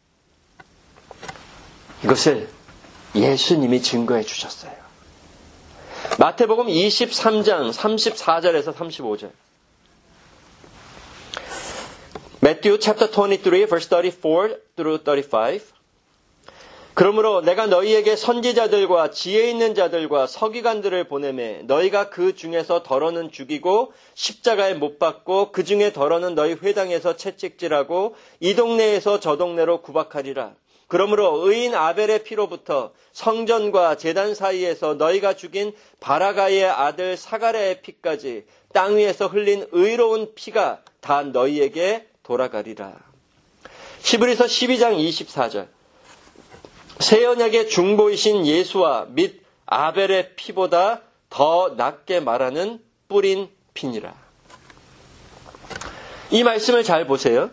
이것을 예수님이 증거해 주셨어요. 마태복음 23장 34절에서 35절. Matthew chapter 23 verse 34 through 35. 그러므로 내가 너희에게 선지자들과 지혜 있는 자들과 서기관들을 보내매 너희가 그 중에서 덜어는 죽이고 십자가에 못 박고 그 중에 덜어는 너희 회당에서 채찍질하고 이 동네에서 저 동네로 구박하리라. 그러므로 의인 아벨의 피로부터 성전과 제단 사이에서 너희가 죽인 바라가의 아들 사가랴의 피까지 땅 위에서 흘린 의로운 피가 다 너희에게 돌아가리라. 히브리서 12장 24절. 새 언약의 중보이신 예수와 및 아벨의 피보다 더 낫게 말하는 뿌린 피니라. 이 말씀을 잘 보세요.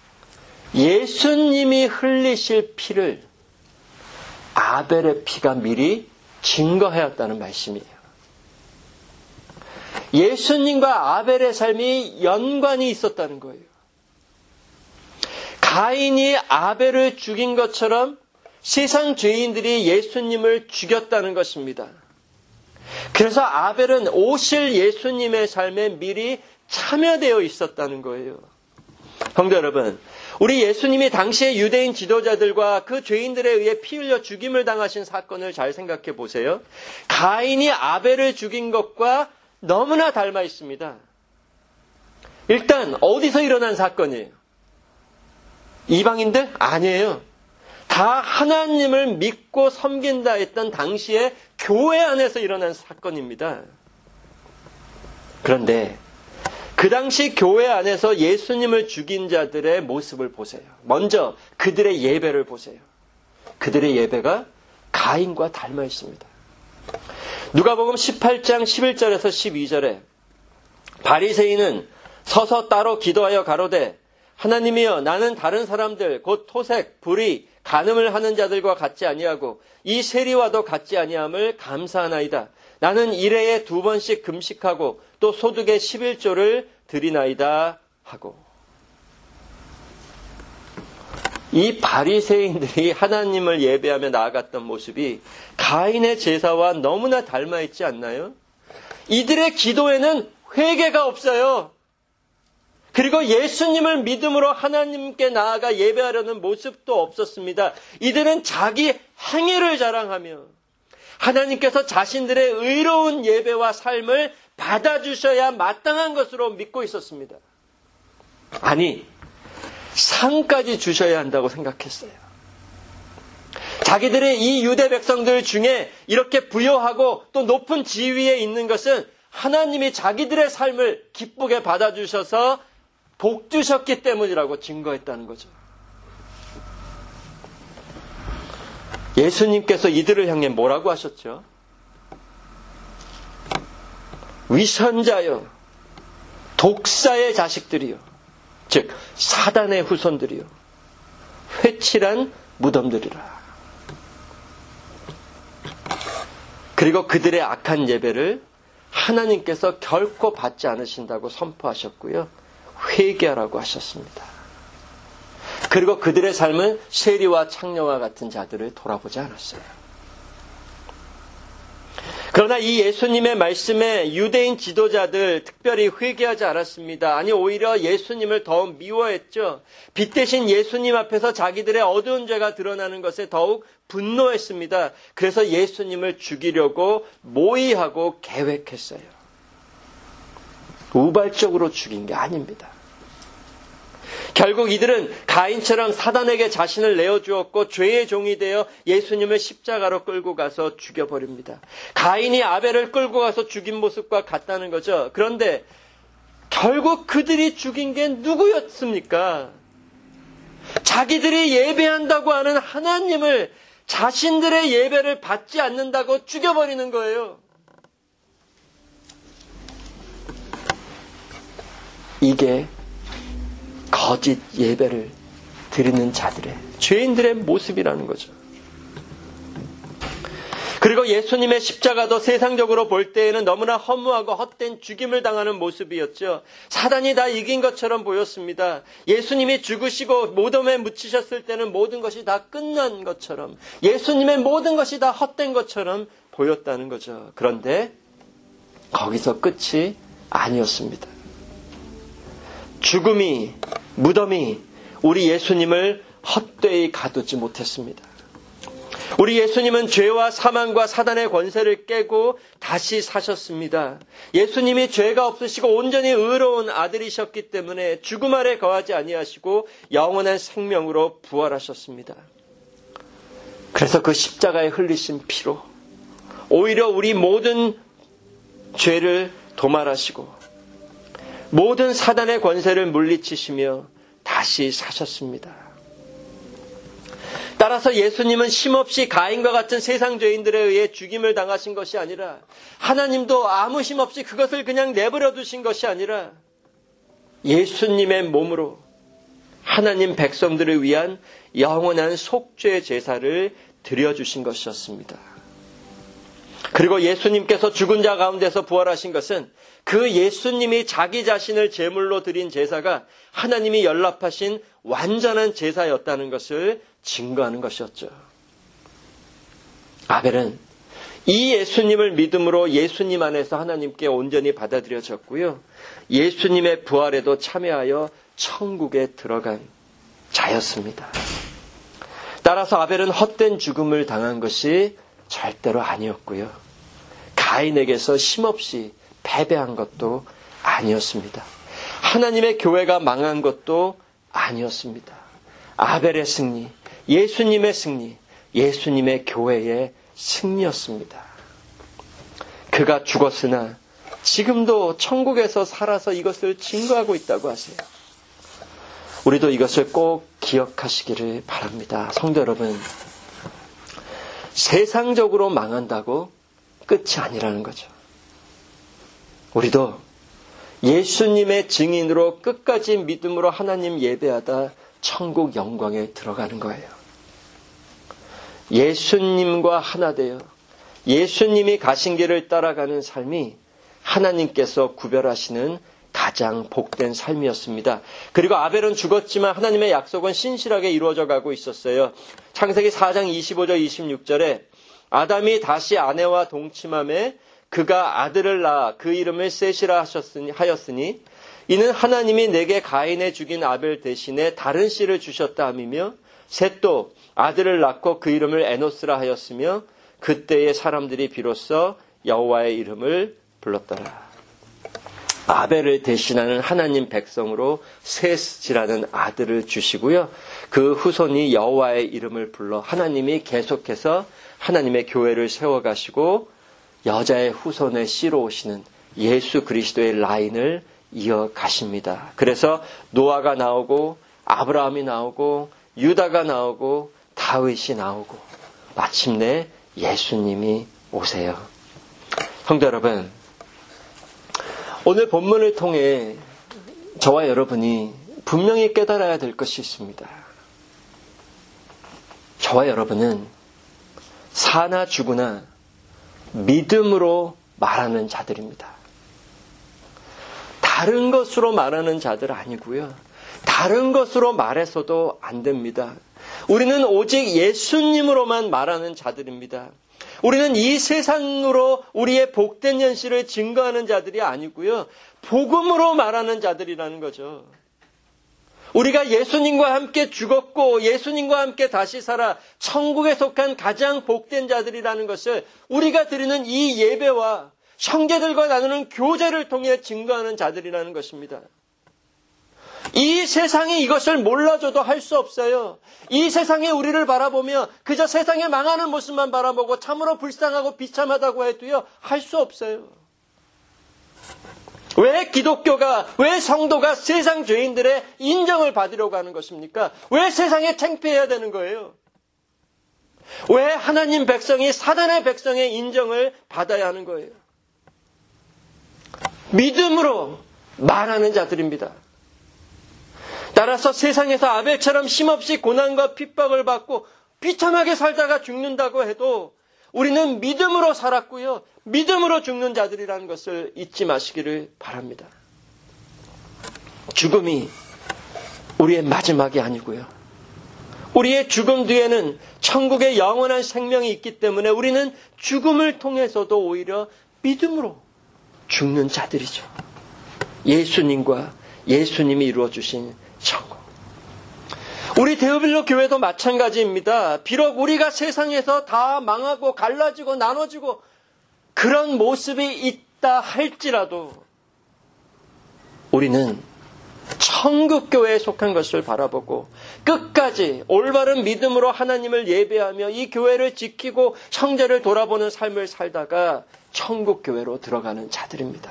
예수님이 흘리실 피를 아벨의 피가 미리 증거하였다는 말씀이에요. 예수님과 아벨의 삶이 연관이 있었다는 거예요. 가인이 아벨을 죽인 것처럼 세상 죄인들이 예수님을 죽였다는 것입니다. 그래서 아벨은 오실 예수님의 삶에 미리 참여되어 있었다는 거예요. 성도 여러분, 우리 예수님이 당시의 유대인 지도자들과 그 죄인들에 의해 피 흘려 죽임을 당하신 사건을 잘 생각해 보세요. 가인이 아벨을 죽인 것과 너무나 닮아 있습니다. 일단 어디서 일어난 사건이에요? 이방인들? 아니에요. 다 하나님을 믿고 섬긴다 했던 당시에 교회 안에서 일어난 사건입니다. 그런데 그 당시 교회 안에서 예수님을 죽인 자들의 모습을 보세요. 먼저 그들의 예배를 보세요. 그들의 예배가 가인과 닮아 있습니다. 누가복음 18장 11절에서 12절에 바리새인은 서서 따로 기도하여 가로되 하나님이여 나는 다른 사람들 곧 토색, 불의, 간음을 하는 자들과 같지 아니하고 이 세리와도 같지 아니함을 감사하나이다. 나는 일해에 2번씩 금식하고 또 소득의 11조를 드리나이다 하고. 이 바리새인들이 하나님을 예배하며 나아갔던 모습이 가인의 제사와 너무나 닮아 있지 않나요? 이들의 기도에는 회개가 없어요. 그리고 예수님을 믿음으로 하나님께 나아가 예배하려는 모습도 없었습니다. 이들은 자기 행위를 자랑하며 하나님께서 자신들의 의로운 예배와 삶을 받아주셔야 마땅한 것으로 믿고 있었습니다. 아니, 상까지 주셔야 한다고 생각했어요. 자기들의 이 유대 백성들 중에 이렇게 부요하고 또 높은 지위에 있는 것은 하나님이 자기들의 삶을 기쁘게 받아주셔서 복 주셨기 때문이라고 증거했다는 거죠. 예수님께서 이들을 향해 뭐라고 하셨죠? 위선자여, 독사의 자식들이요, 즉 사단의 후손들이요, 회칠한 무덤들이라. 그리고 그들의 악한 예배를 하나님께서 결코 받지 않으신다고 선포하셨고요, 회개하라고 하셨습니다. 그리고 그들의 삶은 세리와 창녀와 같은 자들을 돌아보지 않았어요. 그러나 이 예수님의 말씀에 유대인 지도자들 특별히 회개하지 않았습니다. 아니, 오히려 예수님을 더 미워했죠. 빛 대신 예수님 앞에서 자기들의 어두운 죄가 드러나는 것에 더욱 분노했습니다. 그래서 예수님을 죽이려고 모의하고 계획했어요. 우발적으로 죽인 게 아닙니다. 결국 이들은 가인처럼 사단에게 자신을 내어주었고 죄의 종이 되어 예수님을 십자가로 끌고 가서 죽여버립니다. 가인이 아벨을 끌고 가서 죽인 모습과 같다는 거죠. 그런데 결국 그들이 죽인 게 누구였습니까? 자기들이 예배한다고 하는 하나님을 자신들의 예배를 받지 않는다고 죽여버리는 거예요. 이게 거짓 예배를 드리는 자들의, 죄인들의 모습이라는 거죠. 그리고 예수님의 십자가도 세상적으로 볼 때에는 너무나 허무하고 헛된 죽임을 당하는 모습이었죠. 사단이 다 이긴 것처럼 보였습니다. 예수님이 죽으시고 무덤에 묻히셨을 때는 모든 것이 다 끝난 것처럼, 예수님의 모든 것이 다 헛된 것처럼 보였다는 거죠. 그런데 거기서 끝이 아니었습니다. 죽음이, 무덤이 우리 예수님을 헛되이 가두지 못했습니다. 우리 예수님은 죄와 사망과 사단의 권세를 깨고 다시 사셨습니다. 예수님이 죄가 없으시고 온전히 의로운 아들이셨기 때문에 죽음 아래 거하지 아니하시고 영원한 생명으로 부활하셨습니다. 그래서 그 십자가에 흘리신 피로 오히려 우리 모든 죄를 도말하시고 모든 사단의 권세를 물리치시며 다시 사셨습니다. 따라서 예수님은 쉼없이 가인과 같은 세상 죄인들에 의해 죽임을 당하신 것이 아니라 하나님도 아무 쉼없이 그것을 그냥 내버려 두신 것이 아니라 예수님의 몸으로 하나님 백성들을 위한 영원한 속죄 제사를 드려주신 것이었습니다. 그리고 예수님께서 죽은 자 가운데서 부활하신 것은 그 예수님이 자기 자신을 제물로 드린 제사가 하나님이 연락하신 완전한 제사였다는 것을 증거하는 것이었죠. 아벨은 이 예수님을 믿음으로 예수님 안에서 하나님께 온전히 받아들여졌고요. 예수님의 부활에도 참여하여 천국에 들어간 자였습니다. 따라서 아벨은 헛된 죽음을 당한 것이 절대로 아니었고요. 가인에게서 쉼없이 패배한 것도 아니었습니다. 하나님의 교회가 망한 것도 아니었습니다. 아벨의 승리, 예수님의 승리, 예수님의 교회의 승리였습니다. 그가 죽었으나 지금도 천국에서 살아서 이것을 증거하고 있다고 하세요. 우리도 이것을 꼭 기억하시기를 바랍니다. 성도 여러분, 세상적으로 망한다고 끝이 아니라는 거죠. 우리도 예수님의 증인으로 끝까지 믿음으로 하나님 예배하다 천국 영광에 들어가는 거예요. 예수님과 하나 되어 예수님이 가신 길을 따라가는 삶이 하나님께서 구별하시는 가장 복된 삶이었습니다. 그리고 아벨은 죽었지만 하나님의 약속은 신실하게 이루어져 가고 있었어요. 창세기 4장 25절 26절에 아담이 다시 아내와 동침함에 그가 아들을 낳아 그 이름을 셋이라 하였으니 이는 하나님이 내게 가인에 죽인 아벨 대신에 다른 씨를 주셨다 함이며 셋도 아들을 낳고 그 이름을 에노스라 하였으며 그때의 사람들이 비로소 여호와의 이름을 불렀더라. 아벨을 대신하는 하나님 백성으로 셋이라는 아들을 주시고요. 그 후손이 여호와의 이름을 불러 하나님이 계속해서 하나님의 교회를 세워가시고 여자의 후손의 씨로 오시는 예수 그리스도의 라인을 이어가십니다. 그래서 노아가 나오고 아브라함이 나오고 유다가 나오고 다윗이 나오고 마침내 예수님이 오세요. 성도 여러분, 오늘 본문을 통해 저와 여러분이 분명히 깨달아야 될 것이 있습니다. 저와 여러분은 사나 죽으나 믿음으로 말하는 자들입니다. 다른 것으로 말하는 자들 아니고요. 다른 것으로 말해서도 안 됩니다. 우리는 오직 예수님으로만 말하는 자들입니다. 우리는 이 세상으로 우리의 복된 현실을 증거하는 자들이 아니고요. 복음으로 말하는 자들이라는 거죠. 우리가 예수님과 함께 죽었고 예수님과 함께 다시 살아 천국에 속한 가장 복된 자들이라는 것을 우리가 드리는 이 예배와 형제들과 나누는 교제를 통해 증거하는 자들이라는 것입니다. 이 세상이 이것을 몰라줘도 할 수 없어요. 이 세상에 우리를 바라보며 그저 세상에 망하는 모습만 바라보고 참으로 불쌍하고 비참하다고 해도요, 할 수 없어요. 왜 기독교가, 왜 성도가 세상 죄인들의 인정을 받으려고 하는 것입니까? 왜 세상에 창피해야 되는 거예요? 왜 하나님 백성이 사단의 백성의 인정을 받아야 하는 거예요? 믿음으로 말하는 자들입니다. 따라서 세상에서 아벨처럼 쉼없이 고난과 핍박을 받고 비참하게 살다가 죽는다고 해도 우리는 믿음으로 살았고요. 믿음으로 죽는 자들이라는 것을 잊지 마시기를 바랍니다. 죽음이 우리의 마지막이 아니고요. 우리의 죽음 뒤에는 천국의 영원한 생명이 있기 때문에 우리는 죽음을 통해서도 오히려 믿음으로 죽는 자들이죠. 예수님과 예수님이 이루어주신 천국. 우리 데오빌로 교회도 마찬가지입니다. 비록 우리가 세상에서 다 망하고 갈라지고 나눠지고 그런 모습이 있다 할지라도 우리는 천국교회에 속한 것을 바라보고 끝까지 올바른 믿음으로 하나님을 예배하며 이 교회를 지키고 형제를 돌아보는 삶을 살다가 천국교회로 들어가는 자들입니다.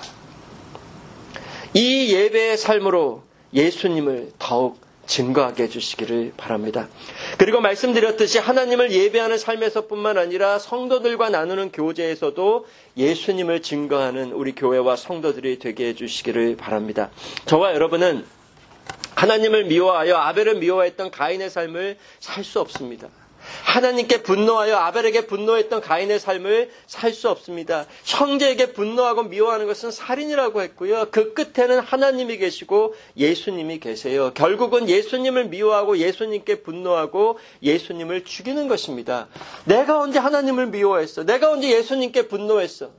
이 예배의 삶으로 예수님을 더욱 증거하게 해주시기를 바랍니다. 그리고 말씀드렸듯이 하나님을 예배하는 삶에서뿐만 아니라 성도들과 나누는 교제에서도 예수님을 증거하는 우리 교회와 성도들이 되게 해주시기를 바랍니다. 저와 여러분은 하나님을 미워하여 아벨을 미워했던 가인의 삶을 살 수 없습니다. 하나님께 분노하여 아벨에게 분노했던 가인의 삶을 살 수 없습니다. 형제에게 분노하고 미워하는 것은 살인이라고 했고요. 그 끝에는 하나님이 계시고 예수님이 계세요. 결국은 예수님을 미워하고 예수님께 분노하고 예수님을 죽이는 것입니다. 내가 언제 하나님을 미워했어? 내가 언제 예수님께 분노했어?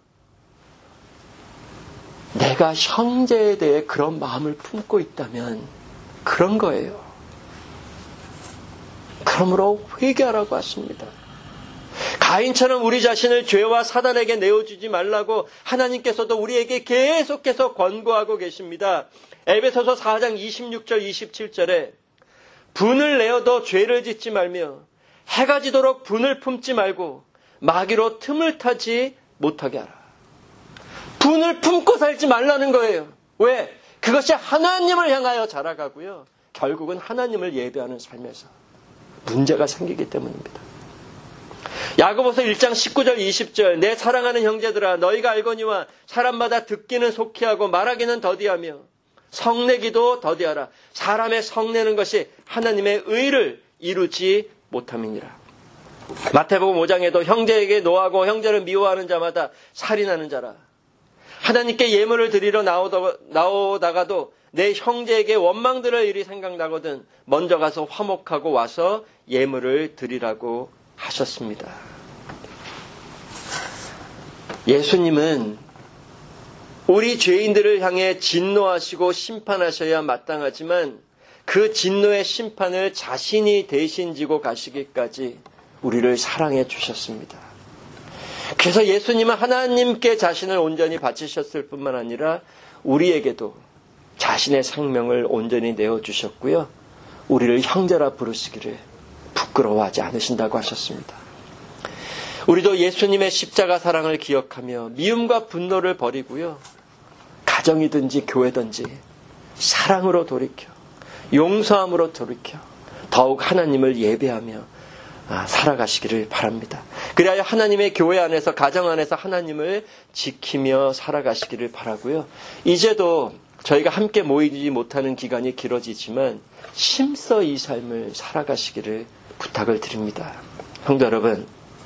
내가 형제에 대해 그런 마음을 품고 있다면 그런 거예요. 그러므로 회개하라고 하십니다. 가인처럼 우리 자신을 죄와 사단에게 내어주지 말라고 하나님께서도 우리에게 계속해서 권고하고 계십니다. 에베소서 4장 26절 27절에 분을 내어도 죄를 짓지 말며 해가 지도록 분을 품지 말고 마귀로 틈을 타지 못하게 하라. 분을 품고 살지 말라는 거예요. 왜? 그것이 하나님을 향하여 자라가고요. 결국은 하나님을 예배하는 삶에서 문제가 생기기 때문입니다. 야고보서 1장 19절 20절 내 사랑하는 형제들아 너희가 알거니와 사람마다 듣기는 속히 하고 말하기는 더디하며 성내기도 더디하라. 사람의 성내는 것이 하나님의 의를 이루지 못함이니라. 마태복음 5장에도 형제에게 노하고 형제를 미워하는 자마다 살인하는 자라. 하나님께 예물을 드리러 나오다가도 내 형제에게 원망 들을 일이 생각나거든 먼저 가서 화목하고 와서 예물을 드리라고 하셨습니다. 예수님은 우리 죄인들을 향해 진노하시고 심판하셔야 마땅하지만 그 진노의 심판을 자신이 대신 지고 가시기까지 우리를 사랑해 주셨습니다. 그래서 예수님은 하나님께 자신을 온전히 바치셨을 뿐만 아니라 우리에게도 자신의 생명을 온전히 내어주셨고요. 우리를 형제라 부르시기를 부끄러워하지 않으신다고 하셨습니다. 우리도 예수님의 십자가 사랑을 기억하며 미움과 분노를 버리고요. 가정이든지 교회든지 사랑으로 돌이켜 용서함으로 돌이켜 더욱 하나님을 예배하며 살아가시기를 바랍니다. 그리하여 하나님의 교회 안에서 가정 안에서 하나님을 지키며 살아가시기를 바라고요. 이제도 저희가 함께 모이지 못하는 기간이 길어지지만 힘써 이 삶을 살아가시기를 부탁을 드립니다. 성도 여러분,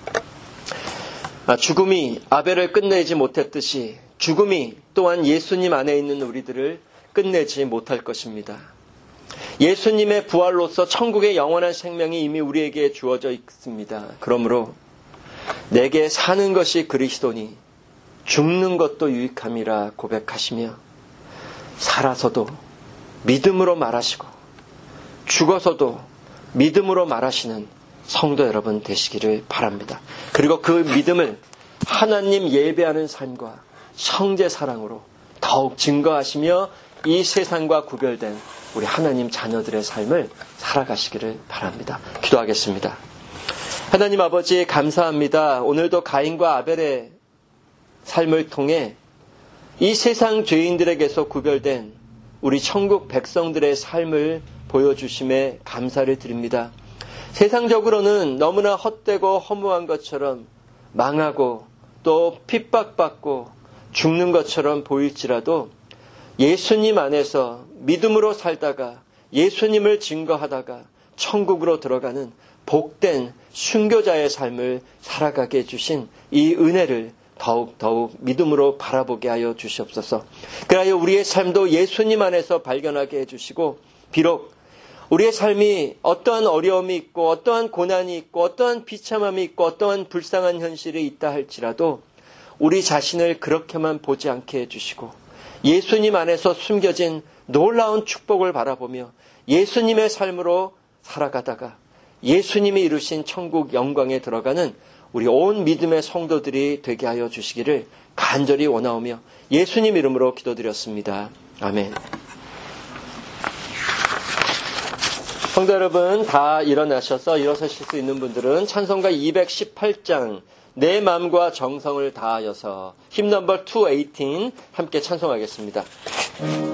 죽음이 아벨을 끝내지 못했듯이 죽음이 또한 예수님 안에 있는 우리들을 끝내지 못할 것입니다. 예수님의 부활로서 천국의 영원한 생명이 이미 우리에게 주어져 있습니다. 그러므로 내게 사는 것이 그리스도니 죽는 것도 유익함이라 고백하시며 살아서도 믿음으로 말하시고 죽어서도 믿음으로 말하시는 성도 여러분 되시기를 바랍니다. 그리고 그 믿음을 하나님 예배하는 삶과 형제 사랑으로 더욱 증거하시며 이 세상과 구별된 우리 하나님 자녀들의 삶을 살아가시기를 바랍니다. 기도하겠습니다. 하나님 아버지 감사합니다. 오늘도 가인과 아벨의 삶을 통해 이 세상 죄인들에게서 구별된 우리 천국 백성들의 삶을 보여주심에 감사를 드립니다. 세상적으로는 너무나 헛되고 허무한 것처럼 망하고 또 핍박받고 죽는 것처럼 보일지라도 예수님 안에서 믿음으로 살다가 예수님을 증거하다가 천국으로 들어가는 복된 순교자의 삶을 살아가게 해주신 이 은혜를 더욱 믿음으로 바라보게 하여 주시옵소서. 그리하여 우리의 삶도 예수님 안에서 발견하게 해주시고 비록 우리의 삶이 어떠한 어려움이 있고 어떠한 고난이 있고 어떠한 비참함이 있고 어떠한 불쌍한 현실이 있다 할지라도 우리 자신을 그렇게만 보지 않게 해주시고 예수님 안에서 숨겨진 놀라운 축복을 바라보며 예수님의 삶으로 살아가다가 예수님이 이루신 천국 영광에 들어가는 우리 온 믿음의 성도들이 되게 하여 주시기를 간절히 원하오며 예수님 이름으로 기도드렸습니다. 아멘. 성도 여러분, 다 일어나셔서 일어서실 수 있는 분들은 찬송가 218장 내 마음과 정성을 다하여서 힘 넘버 218 함께 찬송하겠습니다.